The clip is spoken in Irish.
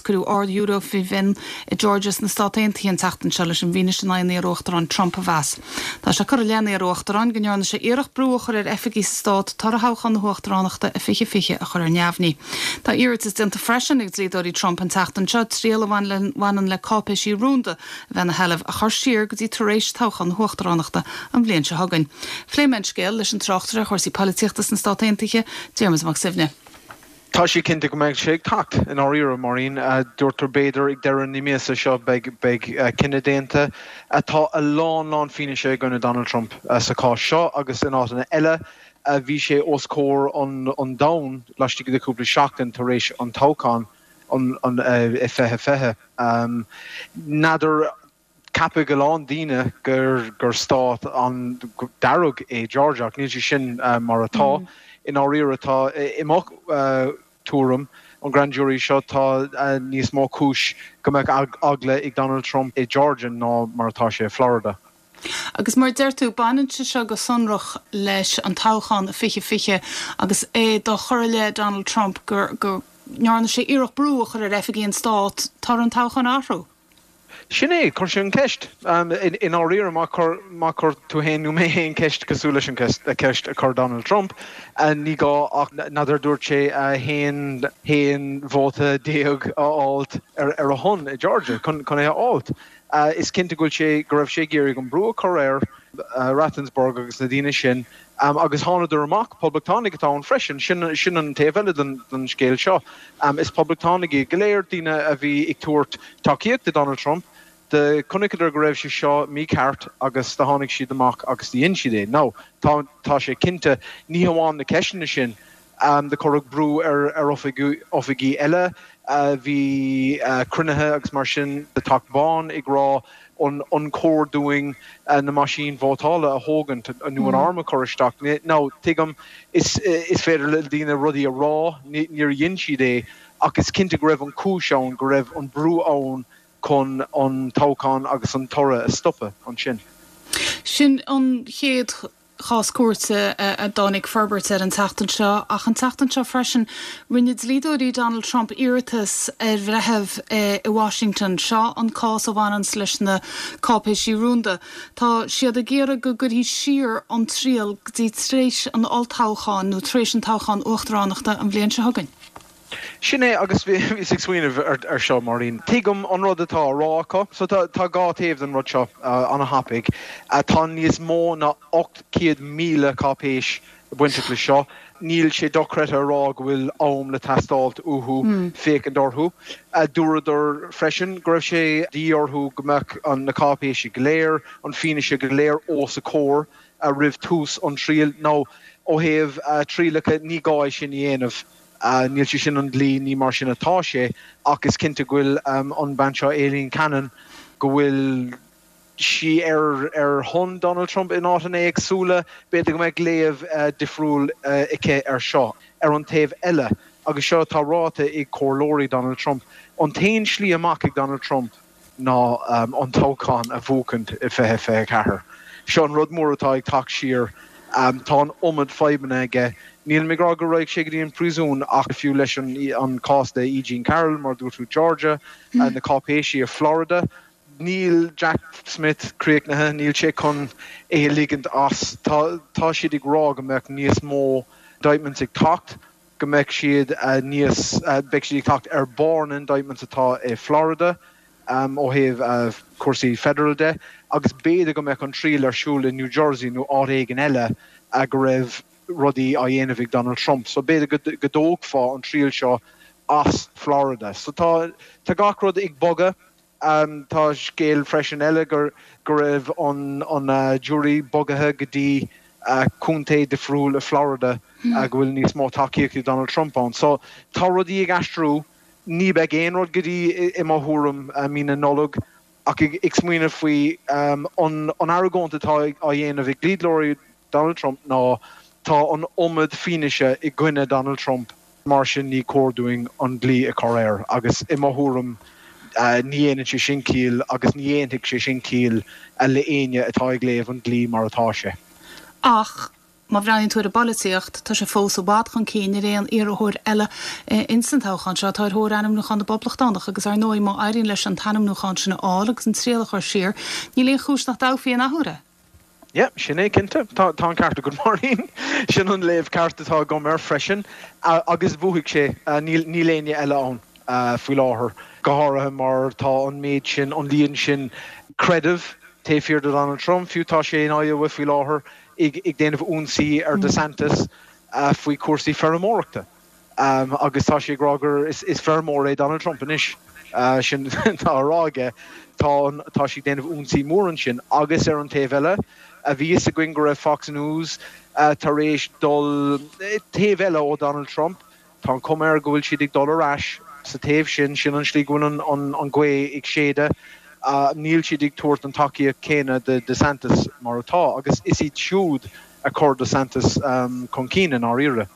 oscurú €1 fi vin I Georgias na Státaintaí an tatan se leis an bhíne na í roachtar an Trump a bheas. Tá se chu leanana í roachtar an gnearna sé iarach brúachar effigi stát tar a háchan na huachtaránachta a fiche a chur neamhní. Tá iirt is dinta freisin ag dlídóí Trump an tatan seo tríal bhanan le cápéisí rúnda bhena heileh a chur siar go dtí taréis táchan huachtaránachta an bblion se hagann. Fléimmen scéal leis an trachtar a chuirsí políochtas na Státaintaithe James McSivne. Tá sé cinnte go méid sé tacht in áíra marín dúirtar béidir ag dean ní míasa seo beag cinenne déanta atá a lán fine sé gona Donald Trump sa cá seo agus in átainna eile bhí sé oscór an dain leis go deúpla seachtain tar éis an tácán an fethe. Nadidir cappa go lán daoine gur stát an darug é Georgiaach níl sé sin mar atá in áíra atá imach túram an grand jury seo tá níos mó cúis go mbeadh agla ag Donald Trump é Georgia ná mar atá sé Florida. Agus mar deirtú banan se seo go sonrach leis an táchan fiche agus é do choirle Donald Trump gur nearna sé iarach brúach ar a effigi an stát tar an táchan áró. Sinné chur sin ceist in áíar má chur tú héanú mé héon ceist cosú leis an ceist a chur Donald Trump ní gá ach nadidir dúirt sé héon bhóta déag áilt ar a hon i Georgia chun é áilt. Is cinnte gúil sé go raibh sé géirí an brú choréir Rattensburg agus na dtíine sin agus tháinar amach poblbachtánaigh atá an freisin sin an taobhile den scéal seo. Is poblbachtánaigh go léir duine a bhí ag tuairt takeíocht de Donald Trump de conidir go raibh sé seo mí ceart agus de tháinig siad amach agus dí siad é. No, tá sé cinnte ní hamháin na ceisina sin de chorug brú ar ofigií eile hí crunethe agus mar sin de takbán ag rá an cór doing na machine vótála a hógan nu an arma choristeach. No, tuigem is féidir le dína rudí a rá níor dhin siad é ach is cinnte go raibh an cúiseán go raibh an brú ann chun an tácán agus an tora a stoppe an sin. Sin an chéad cháscuirte a Donnig Ferbert an tatan seo ach an tatan seo freisin rinne lídóí Donald Trump iiritas ar bhrethebh I Washington seo an cás óhhanan leis na cápéisí rúnda. Tá siad a géire go gur hí siar an tríal dtí tréis an altáchan nó tréis an táchan uachtaránachta an bblion se hagann. Sinné agus bhí suoineh ar seo marín. Tuigem an rud atá rácha, so tá gá taobh an rud seo an a hapig. Tá níos mó na 800,000 cápéis buinte le seo. Níl sé docret a rá go bhfuil am le tastáilt uhu féc an dorthú. Dúradar freisin go raibh sé díorthú gombeadh an na cápéisi go léir, an fine sé go léir os a cór a ribh tús an tríal. nó ó thaobh trílacha ní gáid sin dhéanamh níl sé sin an dlí ní mar sin atá sé ach is cinnte gohfuil an banseo Aileen Cannon go bhfuil si ar hon Donald Trump in átainna agsúla beidir go mbeadh léamh difriúil ice ar seo ar an taobh eile agus seo tá ráta ag cóirlóirí Donald Trump. An tain slí amach ag Donald Trump ná an tócán a bhúcant I fethe cethir. Seo an rud mór atá ag tac siar tá an omad feibanna aige. Níl mé gra go raibh sé go dtí an príosún ach fiú leis an cásta E. Jean Carroll mar dúirtú Georgia na cápéisi a Florida. Níl Jack Smith críochnathe níl sé chun é ligand as tá siad ag rá go mbeadh níos mó indictments ag tacht go mbeadh siad níos beidh siad ag tacht ar báin indictments atá i Florida ó thaobh cuasaí federal de agus béad go mbeadh an tríal arsúil in New Jersey nó áit an eile a go raibh rudí a dhéanamh Donald Trump. So béad go dóg fá an tríal seo as Florida. So tá gach rud ag boga tá scéal freisin eile gur raibh an jury bogathe go dtí cúntaí difriúil a Florida a go bhfuil níos mó takeíocht Donald Trump an. So tá rudí ag astrú ní beag éon rud go dtí I maithúram mína nolog ach ag smaoineh faoi an aragónta tá a dhéanamh ag glídlóirí Donald Trump ná tá an omad fineise I gcuine Donald Trump mar sin ní córdúing an glí a choréir agus I maithúram ní dhéanann sé sin cíl agus ní dhéanann sé sin cíl a le aine atá ag léamh an glí mar atá sé. Ach má bhreaonn túair a bailíocht tá sé fós ó bad chun cíine réon iarthóir eile instantáchan seo tá thóir anm nach an boblachtáach agus ar nóí má airíonn leis an tanm nóchan sinna álagus an tríalach ar siir, ní líon chúis nach dáfií nachhuara. Ja, sin é cinnte tá an carta go marín sin an léh cartatá go mar freisin agus bhuaigh sé ní léine eile ann faoi láthair gothairthe mar tá an méid sin an líon sin credibh taobhfir Donald Trump fiútá sé in Iowa faoi láthair ag déanamh únsaí ar DeSantis faoi cuasaí fearmórachta. Agus tá sé grágur is fearmór é Donald Trump inis sin tá ráige tá sí déanamh únsaí mór an sin agus ar an taobh a bhí a going go raibh Fox News tar rééis dul taobh eile ó Donald Trump tá an cumir go bhfuil siad ag dul arás sa taobh sin an slí gúin an gcué ag séide níl siad ag tuairt an takeíoh céine de DeSantis mar atá agus is iad siúd a chur DeSantis chun cíine á ire.